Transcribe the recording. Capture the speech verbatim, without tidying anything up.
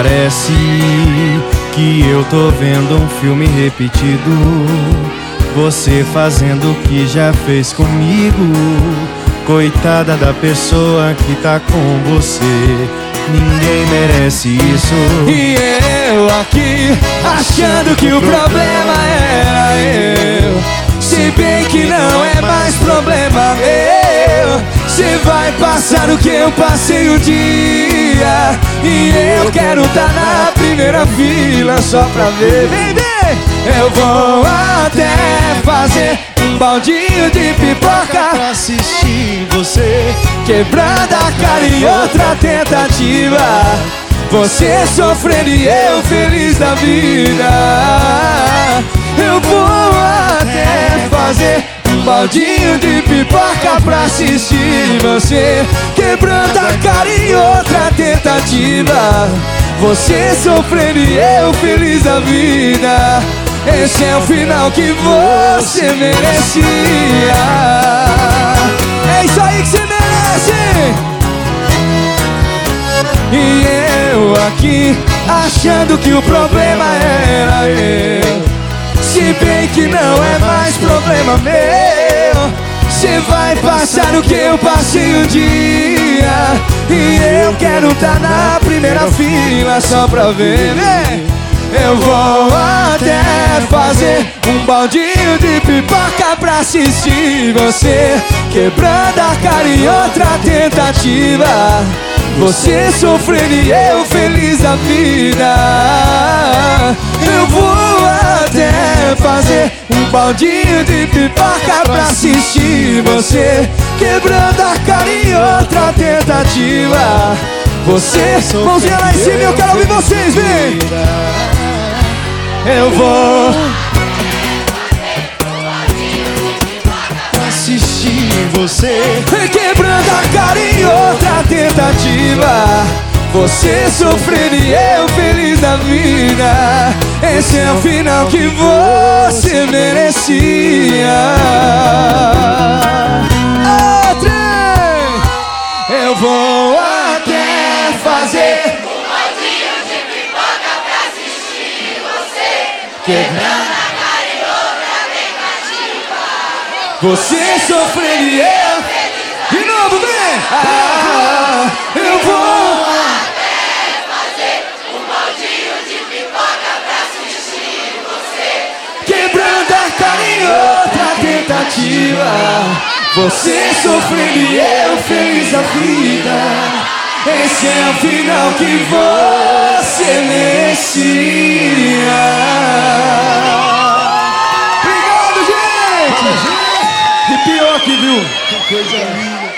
parece que eu tô vendo um filme repetido. Você fazendo o que já fez comigo. Coitada da pessoa que tá com você, ninguém merece isso. E eu aqui achando que o problema era eu, se bem que não é mais problema meu. Cê vai passar o que eu passei o dia, e eu quero tá na primeira fila só pra ver. Vem ver, eu vou até fazer um baldinho de pipoca pra assistir você quebrando a cara em outra tentativa. Você sofrendo e eu feliz da vida. Eu vou até fazer um baldinho de pipoca pra assistir você quebrando a cara em outra tentativa. Você sofrendo e eu feliz da vida. Esse é o final que você merecia. É isso aí que você merece. E eu aqui achando que o problema era eu, se bem que não é mais problema meu. Cê vai passar o que eu passei um dia, e eu quero tá na primeira fila só pra ver, né? Eu vou até fazer um baldinho de pipoca pra assistir você quebrando a cara em outra tentativa. Você sofrendo e eu feliz da vida. Eu vou até fazer um baldinho de pipoca pra assistir você quebrando a cara em outra tentativa. Você, mãozinha lá em cima, eu quero ouvir vocês, vem! Eu vou assistir você quebrando a cara em outra tentativa. Você sofrendo e eu feliz da vida. Esse é o final que você merecia. Oh, trem! Eu vou até fazer um baldinho de pipoca pra assistir você quebrando a cara em outra tentativa. você sofrendo e eu. De novo, vem! Ah, eu vou até fazer um baldinho de pipoca pra assistir você quebrando a cara em outra tentativa. Você sofrendo e eu feliz da vida. Esse é o final que você merecia. Obrigado, gente! E pior que viu, que coisa linda.